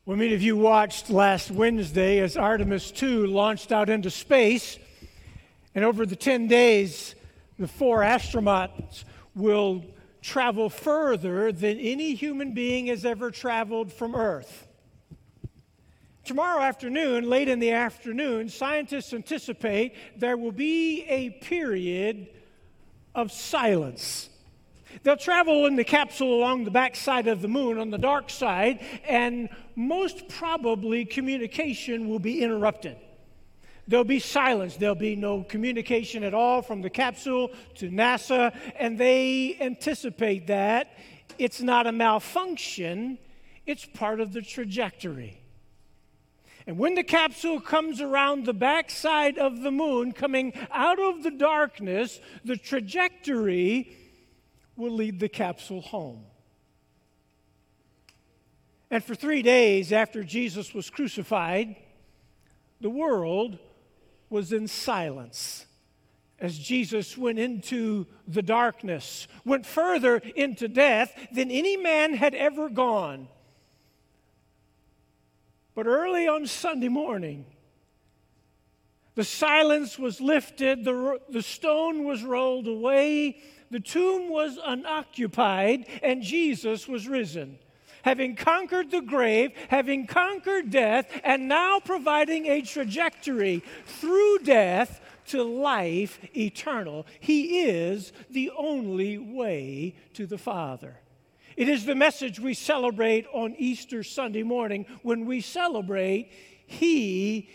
Well, many of you watched last Wednesday as Artemis II launched out into space, and over the 10 days, the 4 astronauts will travel further than any human being has ever traveled from Earth. Tomorrow afternoon, late in the afternoon, scientists anticipate there will be a period of silence. They'll travel in the capsule along the backside of the moon on the dark side, and most probably communication will be interrupted. There'll be silence. There'll be no communication at all from the capsule to NASA, and they anticipate that it's not a malfunction, it's part of the trajectory. And when the capsule comes around the backside of the moon, coming out of the darkness, the trajectory will lead the capsule home. And for 3 days after Jesus was crucified, the world was in silence as Jesus went into the darkness, went further into death than any man had ever gone. But early on Sunday morning, the silence was lifted, the stone was rolled away, the tomb was unoccupied, and Jesus was risen, having conquered the grave, having conquered death, and now providing a trajectory through death to life eternal. He is the only way to the Father. It is the message we celebrate on Easter Sunday morning when we celebrate He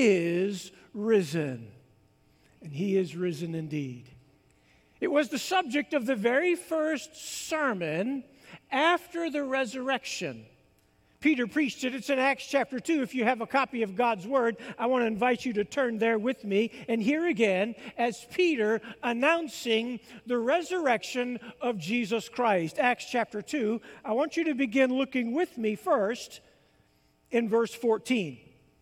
is risen. And He is risen indeed. It was the subject of the very first sermon after the resurrection. Peter preached it. It's in Acts chapter 2. If you have a copy of God's Word, I want to invite you to turn there with me and hear again as Peter announcing the resurrection of Jesus Christ. Acts chapter 2. I want you to begin looking with me first in verse 14.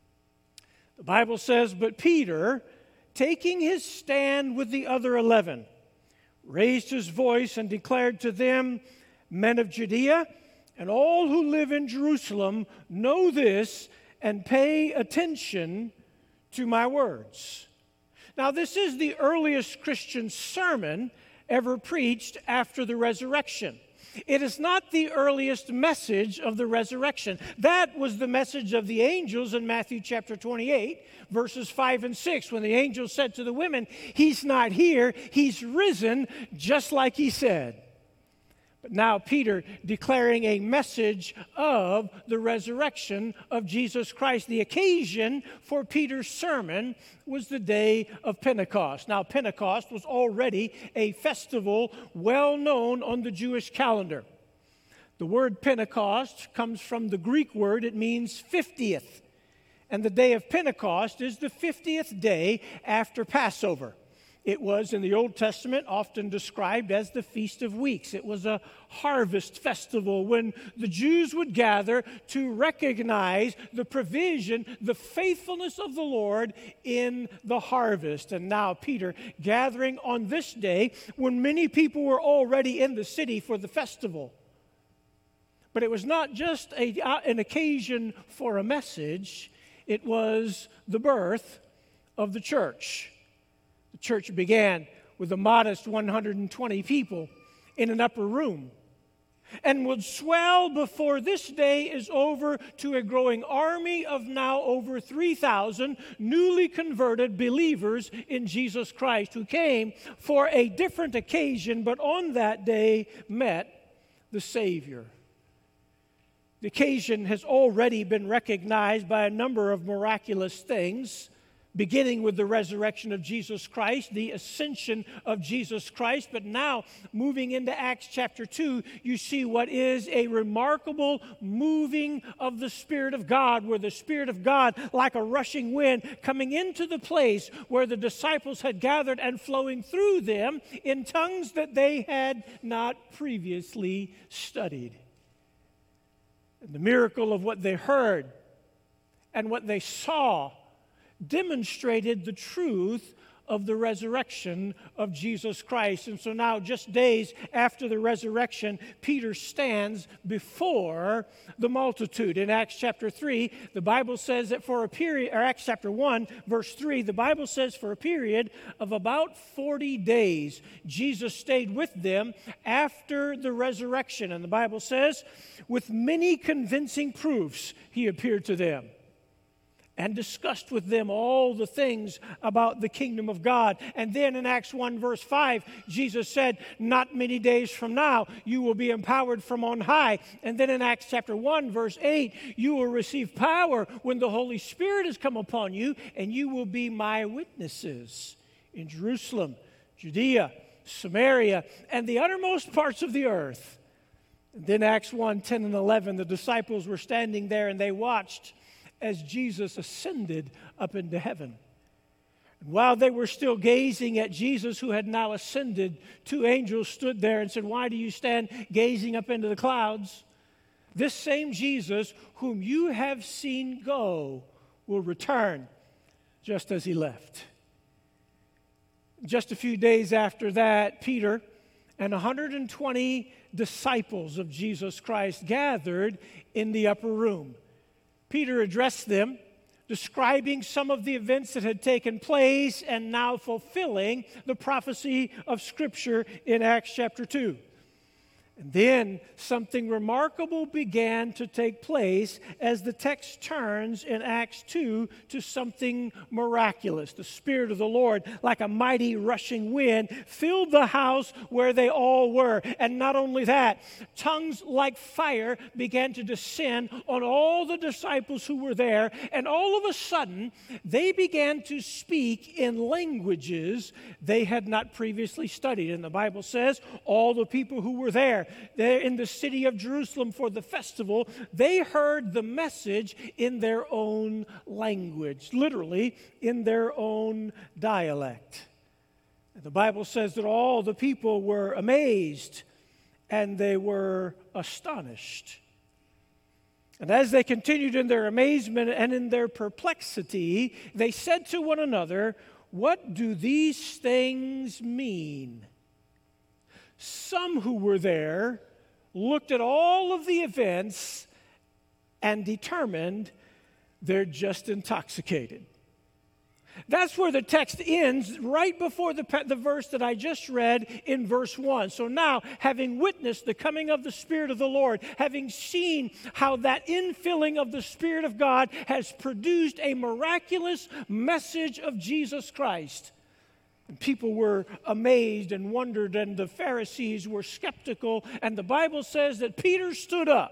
The Bible says, "But Peter, taking his stand with the other 11, raised his voice and declared to them, 'Men of Judea, and all who live in Jerusalem, know this and pay attention to my words.'" Now, this is the earliest Christian sermon ever preached after the resurrection. It is not the earliest message of the resurrection. That was the message of the angels in Matthew chapter 28, verses 5 and 6, when the angel said to the women, "He's not here, He's risen, just like He said." But now Peter declaring a message of the resurrection of Jesus Christ. The occasion for Peter's sermon was the day of Pentecost. Now, Pentecost was already a festival well known on the Jewish calendar. The word Pentecost comes from the Greek word. It means 50th. And the day of Pentecost is the 50th day after Passover. It was, in the Old Testament, often described as the Feast of Weeks. It was a harvest festival when the Jews would gather to recognize the provision, the faithfulness of the Lord in the harvest. And now Peter, gathering on this day when many people were already in the city for the festival. But it was not just an occasion for a message, it was the birth of the church. The church began with a modest 120 people in an upper room and would swell before this day is over to a growing army of now over 3,000 newly converted believers in Jesus Christ who came for a different occasion, but on that day met the Savior. The occasion has already been recognized by a number of miraculous things, beginning with the resurrection of Jesus Christ, the ascension of Jesus Christ. But now, moving into Acts chapter 2, you see what is a remarkable moving of the Spirit of God, where the Spirit of God, like a rushing wind, coming into the place where the disciples had gathered and flowing through them in tongues that they had not previously studied. And the miracle of what they heard and what they saw demonstrated the truth of the resurrection of Jesus Christ. And so now, just days after the resurrection, Peter stands before the multitude. In Acts chapter 3, the Bible says that for a period, or Acts chapter 1, verse 3, the Bible says for a period of about 40 days, Jesus stayed with them after the resurrection. And the Bible says, with many convincing proofs, he appeared to them and discussed with them all the things about the kingdom of God. And then in Acts 1, verse 5, Jesus said, not many days from now, you will be empowered from on high. And then in Acts chapter 1, verse 8, you will receive power when the Holy Spirit has come upon you, and you will be my witnesses in Jerusalem, Judea, Samaria, and the uttermost parts of the earth. And then Acts 1, 10 and 11, the disciples were standing there, and they watched as Jesus ascended up into heaven. And while they were still gazing at Jesus, who had now ascended, two angels stood there and said, why do you stand gazing up into the clouds? This same Jesus whom you have seen go will return just as he left. Just a few days after that, Peter and 120 disciples of Jesus Christ gathered in the upper room. Peter addressed them, describing some of the events that had taken place and now fulfilling the prophecy of Scripture in Acts chapter 2. And then something remarkable began to take place as the text turns in Acts 2 to something miraculous. The Spirit of the Lord, like a mighty rushing wind, filled the house where they all were. And not only that, tongues like fire began to descend on all the disciples who were there. And all of a sudden, they began to speak in languages they had not previously studied. And the Bible says all the people who were there in the city of Jerusalem for the festival, they heard the message in their own language, literally in their own dialect. And the Bible says that all the people were amazed and they were astonished. And as they continued in their amazement and in their perplexity, they said to one another, what do these things mean? Some who were there looked at all of the events and determined they're just intoxicated. That's where the text ends, right before the verse that I just read in verse 1. So now, having witnessed the coming of the Spirit of the Lord, having seen how that infilling of the Spirit of God has produced a miraculous message of Jesus Christ, and people were amazed and wondered, and the Pharisees were skeptical. And the Bible says that Peter stood up,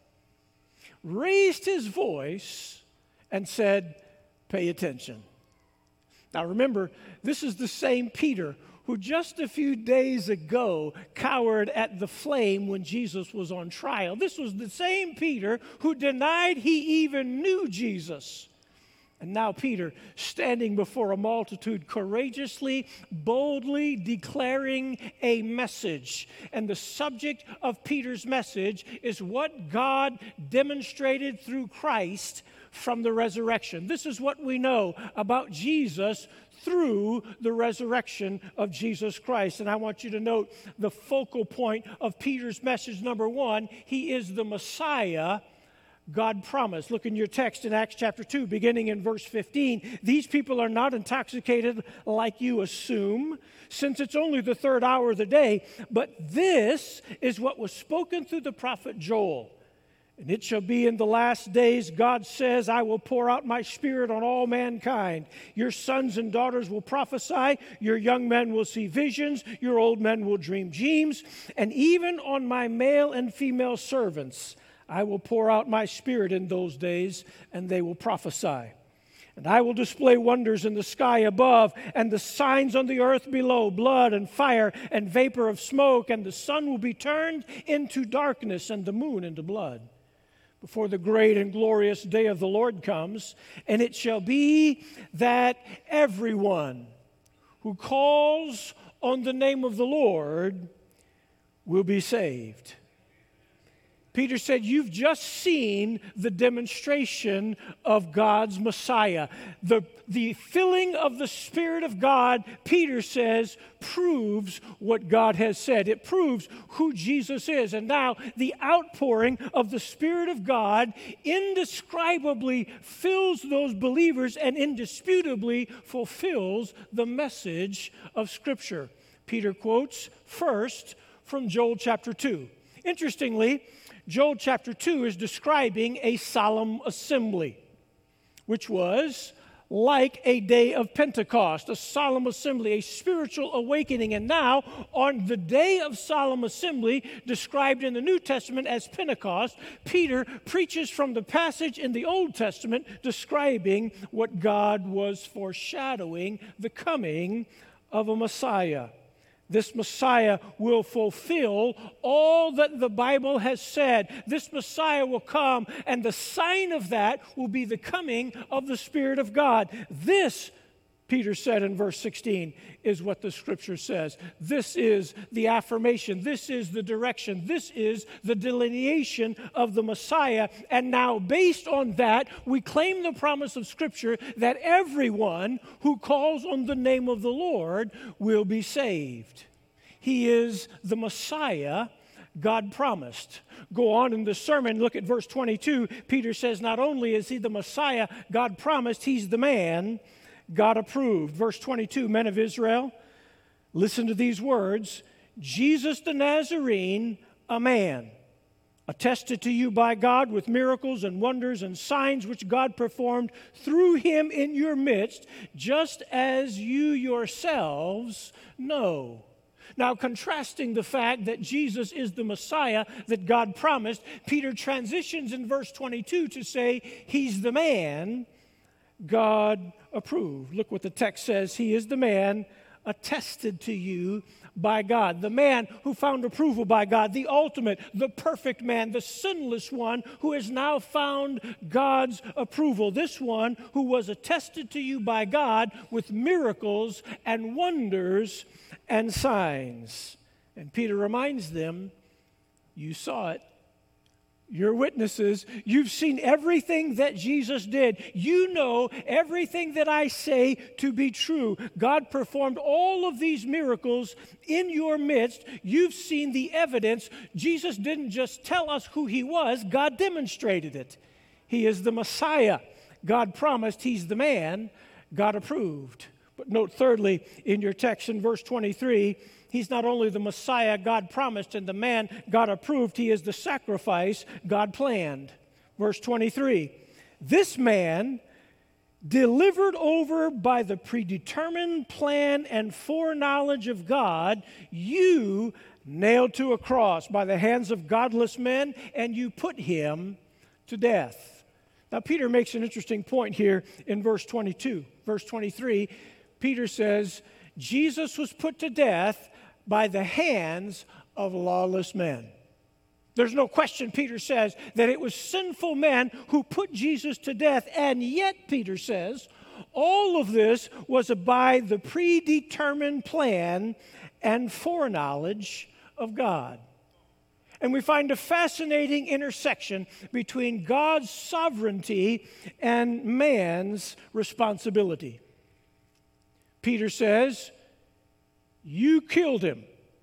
raised his voice, and said, pay attention. Now remember, this is the same Peter who just a few days ago cowered at the flame when Jesus was on trial. This was the same Peter who denied he even knew Jesus. And now Peter, standing before a multitude, courageously, boldly declaring a message. And the subject of Peter's message is what God demonstrated through Christ from the resurrection. This is what we know about Jesus through the resurrection of Jesus Christ. And I want you to note the focal point of Peter's message. Number one, he is the Messiah God promised. Look in your text in Acts chapter 2, beginning in verse 15. These people are not intoxicated like you assume, since it's only the third hour of the day. But this is what was spoken through the prophet Joel. And it shall be in the last days, God says, I will pour out my Spirit on all mankind. Your sons and daughters will prophesy. Your young men will see visions. Your old men will dream dreams. And even on my male and female servants, I will pour out my Spirit in those days, and they will prophesy. And I will display wonders in the sky above, and the signs on the earth below, blood and fire and vapor of smoke, and the sun will be turned into darkness and the moon into blood, before the great and glorious day of the Lord comes. And it shall be that everyone who calls on the name of the Lord will be saved. Peter said, you've just seen the demonstration of God's Messiah. The filling of the Spirit of God, Peter says, proves what God has said. It proves who Jesus is. And now the outpouring of the Spirit of God indescribably fills those believers and indisputably fulfills the message of Scripture. Peter quotes first from Joel chapter 2. Interestingly, Joel chapter 2 is describing a solemn assembly, which was like a day of Pentecost, a solemn assembly, a spiritual awakening. And now, on the day of solemn assembly, described in the New Testament as Pentecost, Peter preaches from the passage in the Old Testament describing what God was foreshadowing, the coming of a Messiah. This Messiah will fulfill all that the Bible has said. This Messiah will come, and the sign of that will be the coming of the Spirit of God. This, Peter said in verse 16, is what the Scripture says. This is the affirmation. This is the direction. This is the delineation of the Messiah. And now, based on that, we claim the promise of Scripture that everyone who calls on the name of the Lord will be saved. He is the Messiah God promised. Go on in the sermon, look at verse 22. Peter says not only is he the Messiah God promised, he's the man God approved. Verse 22, men of Israel, listen to these words. Jesus the Nazarene, a man, attested to you by God with miracles and wonders and signs which God performed through him in your midst, just as you yourselves know. Now, contrasting the fact that Jesus is the Messiah that God promised, Peter transitions in verse 22 to say he's the man God approved. Look what the text says. He is the man attested to you by God. The man who found approval by God, the ultimate, the perfect man, the sinless one who has now found God's approval. This one who was attested to you by God with miracles and wonders and signs. And Peter reminds them, you saw it. You're witnesses. You've seen everything that Jesus did. You know everything that I say to be true. God performed all of these miracles in your midst. You've seen the evidence. Jesus didn't just tell us who he was. God demonstrated it. He is the Messiah God promised. He's the man God approved. But note thirdly, in your text in verse 23, he's not only the Messiah God promised and the man God approved, he is the sacrifice God planned. Verse 23, this man, delivered over by the predetermined plan and foreknowledge of God, you nailed to a cross by the hands of godless men, and you put him to death. Now, Peter makes an interesting point here in verse 22. Verse 23, Peter says, Jesus was put to death by the hands of lawless men. There's no question, Peter says, that it was sinful men who put Jesus to death. And yet, Peter says, all of this was by the predetermined plan and foreknowledge of God. And we find a fascinating intersection between God's sovereignty and man's responsibility. Peter says, you killed him.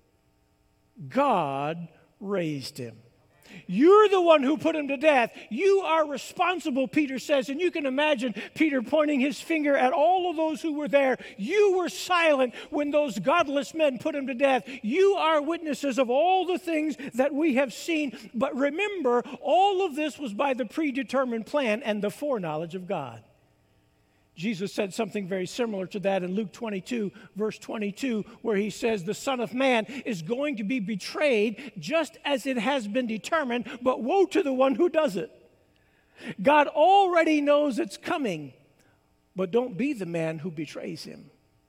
God raised him. You're the one who put him to death. You are responsible, Peter says. And you can imagine Peter pointing his finger at all of those who were there. You were silent when those godless men put him to death. You are witnesses of all the things that we have seen. But remember, all of this was by the predetermined plan and the foreknowledge of God. Jesus said something very similar to that in Luke 22, verse 22, where he says, the Son of Man is going to be betrayed just as it has been determined, but woe to the one who does it. God already knows it's coming, but don't be the man who betrays him.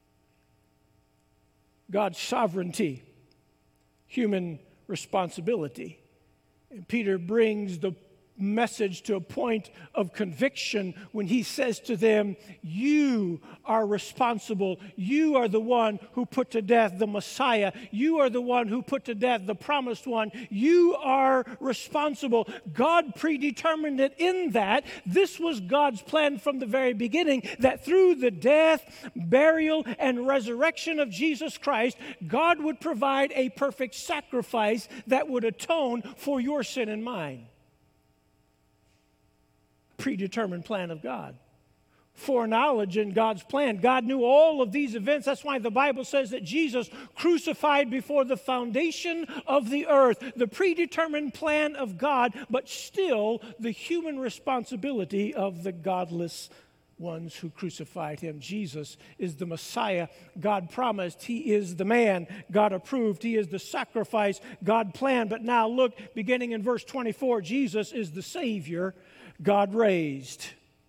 God's sovereignty, human responsibility. And Peter brings the message to a point of conviction when he says to them, you are responsible. You are the one who put to death the Messiah. You are the one who put to death the promised one. You are responsible. God predetermined it in that. This was God's plan from the very beginning, that through the death, burial, and resurrection of Jesus Christ, God would provide a perfect sacrifice that would atone for your sin and mine. Predetermined plan of God. Foreknowledge in God's plan. God knew all of these events. That's why the Bible says that Jesus crucified before the foundation of the earth. The predetermined plan of God, but still the human responsibility of the godless ones who crucified him. Jesus is the Messiah God promised. He is the man God approved. He is the sacrifice God planned. But now look, beginning in verse 24, Jesus is the Savior God raised.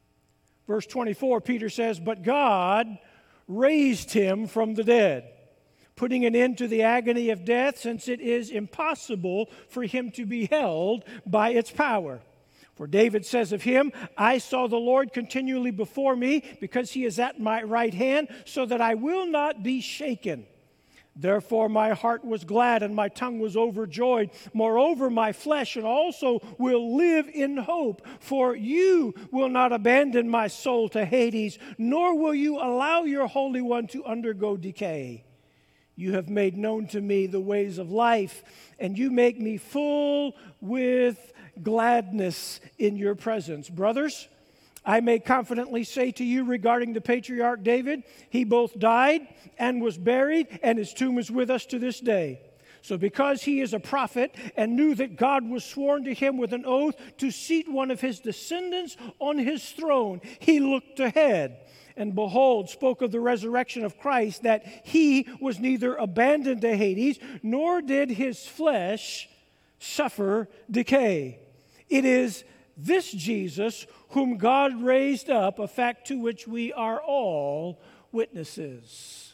Verse 24, Peter says, but God raised him from the dead, putting an end to the agony of death, since it is impossible for him to be held by its power. For David says of him, I saw the Lord continually before me, because he is at my right hand, so that I will not be shaken. Therefore my heart was glad and my tongue was overjoyed. Moreover, my flesh and also will live in hope. For you will not abandon my soul to Hades, nor will you allow your Holy One to undergo decay. You have made known to me the ways of life, and you make me full with gladness in your presence. Brothers, I may confidently say to you regarding the patriarch David, he both died and was buried, and his tomb is with us to this day. So because he is a prophet and knew that God was sworn to him with an oath to seat one of his descendants on his throne, he looked ahead and behold, spoke of the resurrection of Christ, that he was neither abandoned to Hades, nor did his flesh suffer decay. It is this Jesus whom God raised up, a fact to which we are all witnesses.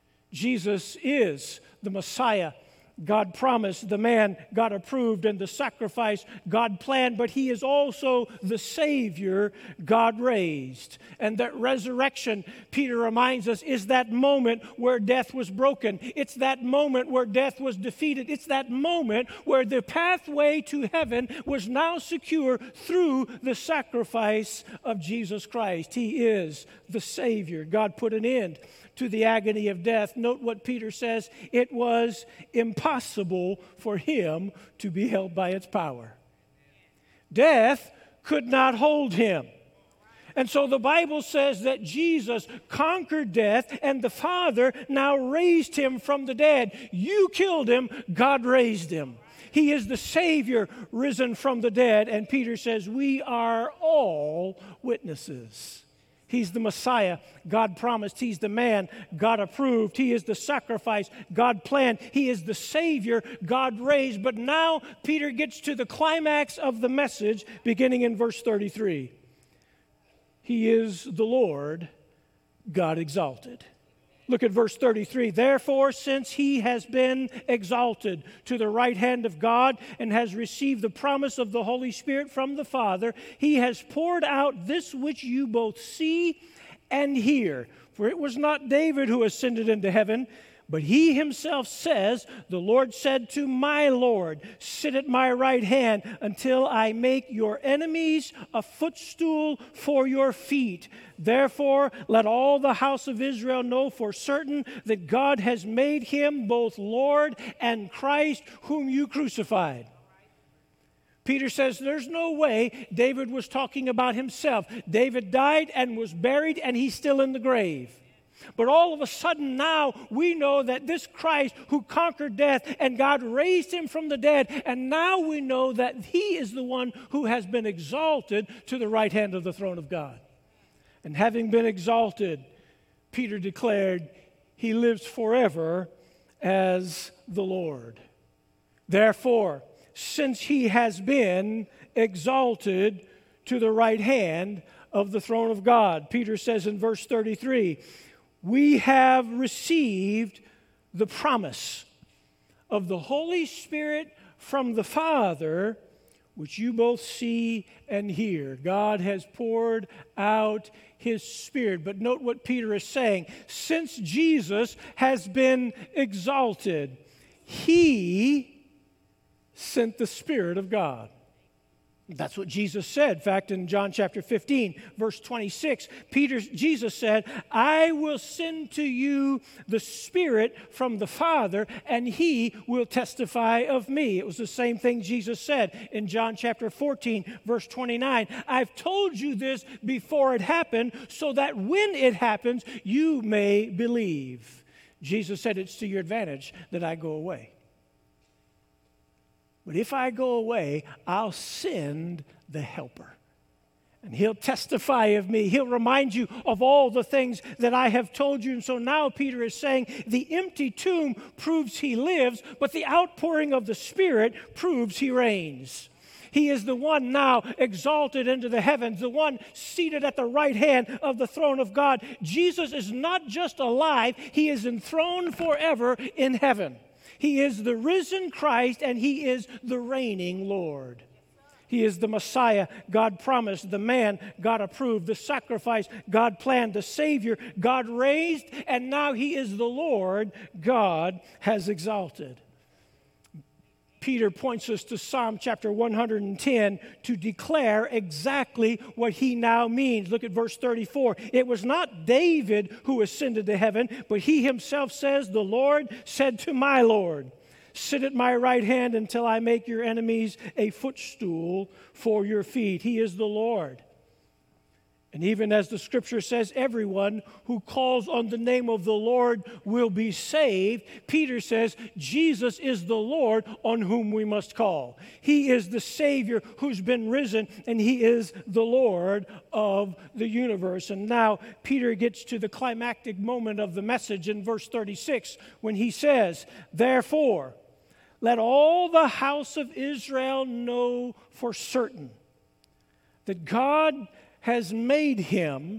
Jesus is the Messiah God promised, the man God approved, and the sacrifice God planned, but he is also the Savior God raised. And that resurrection, Peter reminds us, is that moment where death was broken. It's that moment where death was defeated. It's that moment where the pathway to heaven was now secure through the sacrifice of Jesus Christ. He is the Savior. God put an end to the agony of death. Note what Peter says, it was impossible for him to be held by its power. Death could not hold him. And so the Bible says that Jesus conquered death, and the Father now raised him from the dead. You killed him, God raised him. He is the Savior risen from the dead, and Peter says we are all witnesses. He's the Messiah God promised. He's the man God approved. He is the sacrifice God planned. He is the Savior God raised. But now Peter gets to the climax of the message beginning in verse 33. He is the Lord God exalted. Look at verse 33. Therefore, since he has been exalted to the right hand of God and has received the promise of the Holy Spirit from the Father, he has poured out this which you both see and hear. For it was not David who ascended into heaven, but he himself says, the Lord said to my Lord, sit at my right hand until I make your enemies a footstool for your feet. Therefore, let all the house of Israel know for certain that God has made him both Lord and Christ, whom you crucified. Peter says there's no way David was talking about himself. David died and was buried, and he's still in the grave. But all of a sudden now we know that this Christ who conquered death and God raised him from the dead, and now we know that he is the one who has been exalted to the right hand of the throne of God. And having been exalted, Peter declared, he lives forever as the Lord. Therefore, since he has been exalted to the right hand of the throne of God, Peter says in verse 33, we have received the promise of the Holy Spirit from the Father, which you both see and hear. God has poured out his Spirit. But note what Peter is saying. Since Jesus has been exalted, he sent the Spirit of God. That's what Jesus said. In fact, in John chapter 15, verse 26, Jesus said, I will send to you the Spirit from the Father, and he will testify of me. It was the same thing Jesus said in John chapter 14, verse 29. I've told you this before it happened, so that when it happens, you may believe. Jesus said, it's to your advantage that I go away. But if I go away, I'll send the Helper. And he'll testify of me. He'll remind you of all the things that I have told you. And so now Peter is saying the empty tomb proves he lives, but the outpouring of the Spirit proves he reigns. He is the one now exalted into the heavens, the one seated at the right hand of the throne of God. Jesus is not just alive, he is enthroned forever in heaven. He is the risen Christ, and he is the reigning Lord. He is the Messiah God promised, the man God approved, the sacrifice God planned, the Savior God raised, and now he is the Lord God has exalted. Peter points us to Psalm chapter 110 to declare exactly what he now means. Look at verse 34. It was not David who ascended to heaven, but he himself says, the Lord said to my Lord, sit at my right hand until I make your enemies a footstool for your feet. He is the Lord. And even as the scripture says, everyone who calls on the name of the Lord will be saved. Peter says, Jesus is the Lord on whom we must call. He is the Savior who's been risen, and he is the Lord of the universe. And now Peter gets to the climactic moment of the message in verse 36 when he says, therefore, let all the house of Israel know for certain that God has made him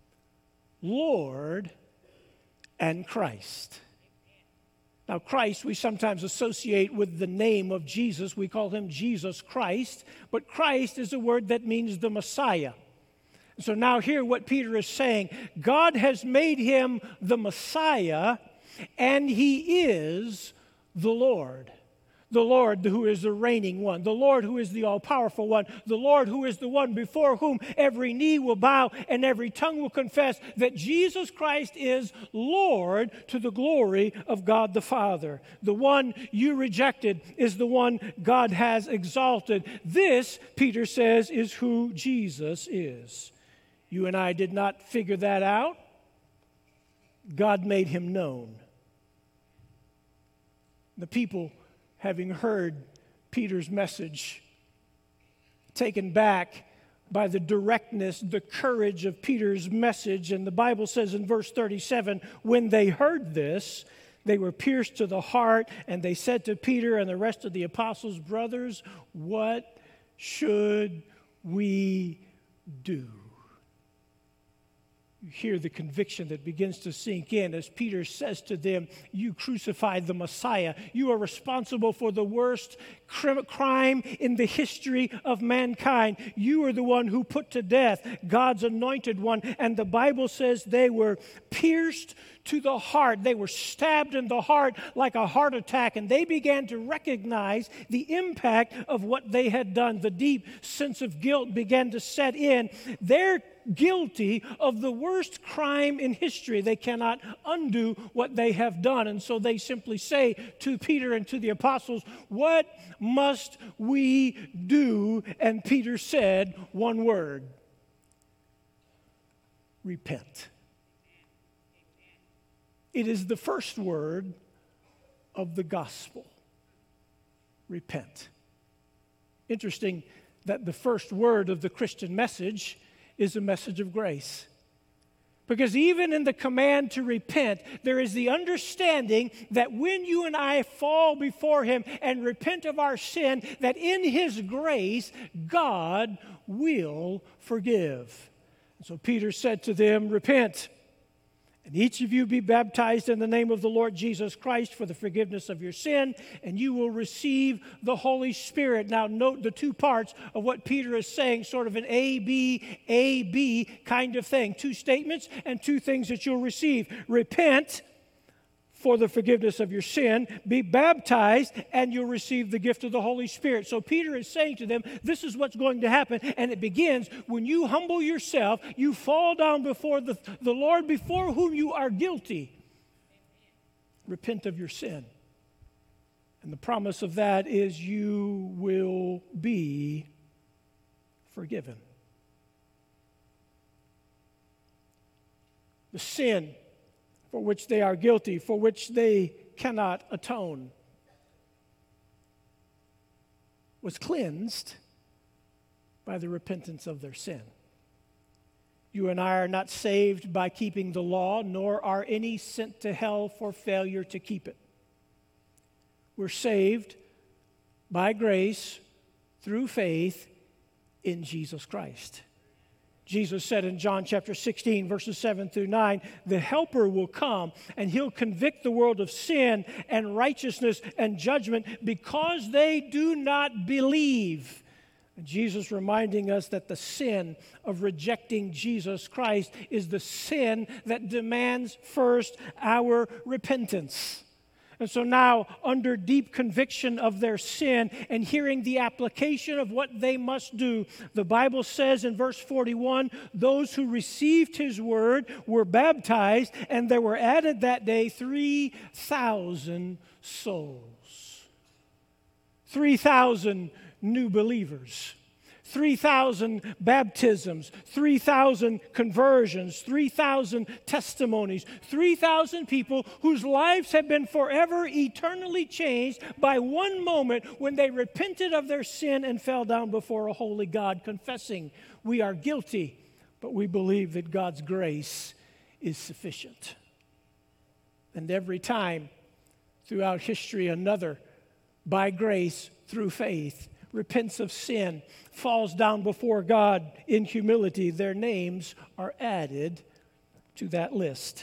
Lord and Christ. Now, Christ we sometimes associate with the name of Jesus. We call him Jesus Christ, but Christ is a word that means the Messiah. So now hear what Peter is saying. God has made him the Messiah, and he is the Lord. The Lord who is the reigning one, the Lord who is the all-powerful one, the Lord who is the one before whom every knee will bow and every tongue will confess that Jesus Christ is Lord to the glory of God the Father. The one you rejected is the one God has exalted. This, Peter says, is who Jesus is. You and I did not figure that out. God made him known. The people, having heard Peter's message, taken back by the directness, the courage of Peter's message. And the Bible says in verse 37, when they heard this, they were pierced to the heart, and they said to Peter and the rest of the apostles, brothers, what should we do? You hear the conviction that begins to sink in as Peter says to them, you crucified the Messiah. You are responsible for the worst crime in the history of mankind. You are the one who put to death God's anointed one. And the Bible says they were pierced to the heart. They were stabbed in the heart like a heart attack. And they began to recognize the impact of what they had done. The deep sense of guilt began to set in. They're guilty of the worst crime in history. They cannot undo what they have done. And so they simply say to Peter and to the apostles, what must we do? And Peter said one word: repent. It is the first word of the gospel. Repent. Interesting that the first word of the Christian message is a message of grace. Because even in the command to repent, there is the understanding that when you and I fall before him and repent of our sin, that in his grace, God will forgive. And so Peter said to them, repent And each of you be baptized in the name of the Lord Jesus Christ for the forgiveness of your sin, and you will receive the Holy Spirit. Now, note the two parts of what Peter is saying, sort of an A, B kind of thing. Two statements and two things that you'll receive. Repent for the forgiveness of your sin, be baptized, and you'll receive the gift of the Holy Spirit. So Peter is saying to them, this is what's going to happen, and it begins when you humble yourself, you fall down before the Lord before whom you are guilty. Repent of your sin. And the promise of that is you will be forgiven. The sin for which they are guilty, for which they cannot atone, was cleansed by the repentance of their sin. You and I are not saved by keeping the law, nor are any sent to hell for failure to keep it. We're saved by grace through faith in Jesus Christ. Jesus said in John chapter 16, verses 7 through 9, the Helper will come, and he'll convict the world of sin and righteousness and judgment because they do not believe. And Jesus reminding us that the sin of rejecting Jesus Christ is the sin that demands first our repentance. And so now, under deep conviction of their sin and hearing the application of what they must do, the Bible says in verse 41, those who received his word were baptized, and there were added that day 3,000 souls. 3,000 new believers. 3,000 baptisms, 3,000 conversions, 3,000 testimonies, 3,000 people whose lives have been forever eternally changed by one moment when they repented of their sin and fell down before a holy God, confessing we are guilty, but we believe that God's grace is sufficient. And every time throughout history, another, by grace through faith, repents of sin, falls down before God in humility, their names are added to that list.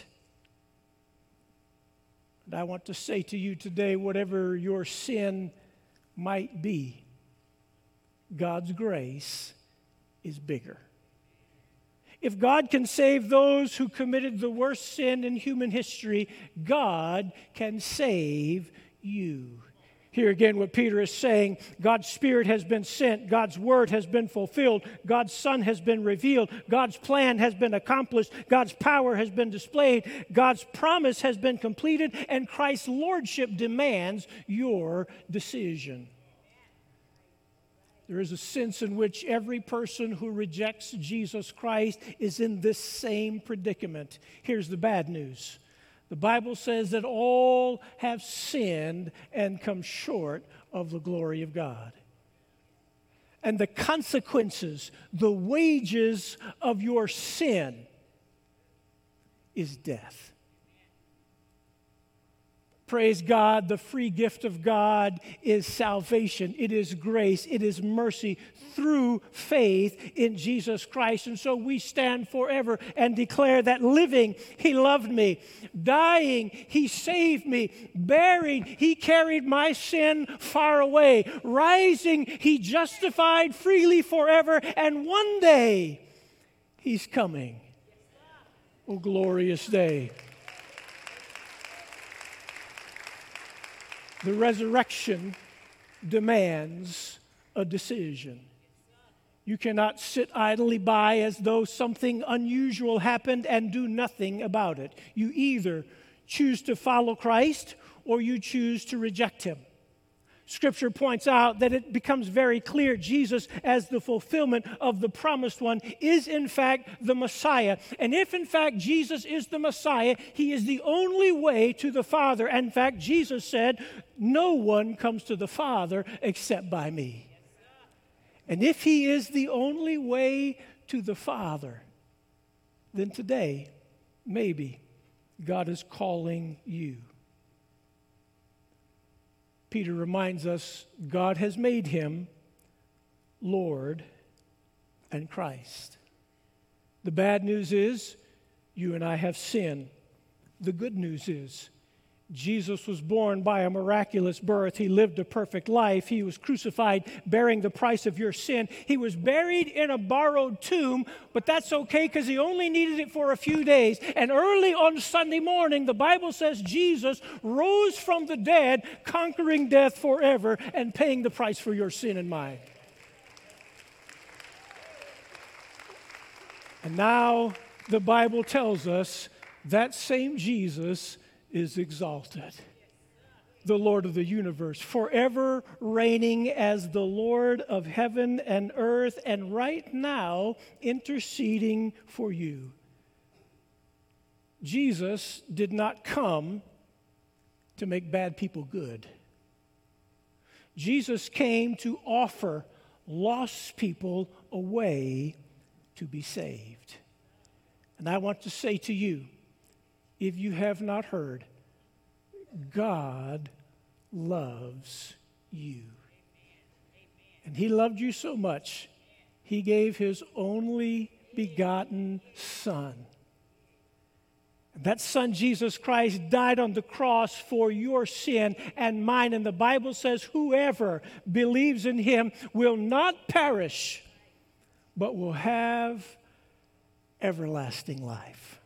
And I want to say to you today, whatever your sin might be, God's grace is bigger. If God can save those who committed the worst sin in human history, God can save you. Here again, what Peter is saying, God's Spirit has been sent, God's Word has been fulfilled, God's Son has been revealed, God's plan has been accomplished, God's power has been displayed, God's promise has been completed, and Christ's Lordship demands your decision. There is a sense in which every person who rejects Jesus Christ is in this same predicament. Here's the bad news. The Bible says that all have sinned and come short of the glory of God. And the consequences, the wages of your sin is death. Praise God, the free gift of God is salvation. It is grace. It is mercy through faith in Jesus Christ. And so we stand forever and declare that living, He loved me. Dying, He saved me. Buried, He carried my sin far away. Rising, He justified freely forever. And one day, He's coming. Oh, glorious day. The resurrection demands a decision. You cannot sit idly by as though something unusual happened and do nothing about it. You either choose to follow Christ or you choose to reject Him. Scripture points out that it becomes very clear Jesus, as the fulfillment of the promised one, is in fact the Messiah. And if in fact Jesus is the Messiah, He is the only way to the Father. In fact, Jesus said, no one comes to the Father except by me. And if He is the only way to the Father, then today, maybe, God is calling you. Peter reminds us God has made Him Lord and Christ. The bad news is you and I have sinned. The good news is Jesus was born by a miraculous birth. He lived a perfect life. He was crucified, bearing the price of your sin. He was buried in a borrowed tomb, but that's okay because he only needed it for a few days. And early on Sunday morning, the Bible says Jesus rose from the dead, conquering death forever and paying the price for your sin and mine. And now the Bible tells us that same Jesus is exalted, the Lord of the universe, forever reigning as the Lord of heaven and earth, and right now interceding for you. Jesus did not come to make bad people good. Jesus came to offer lost people a way to be saved. And I want to say to you, if you have not heard, God loves you. And he loved you so much, he gave his only begotten Son. And that Son, Jesus Christ, died on the cross for your sin and mine. And the Bible says whoever believes in him will not perish, but will have everlasting life.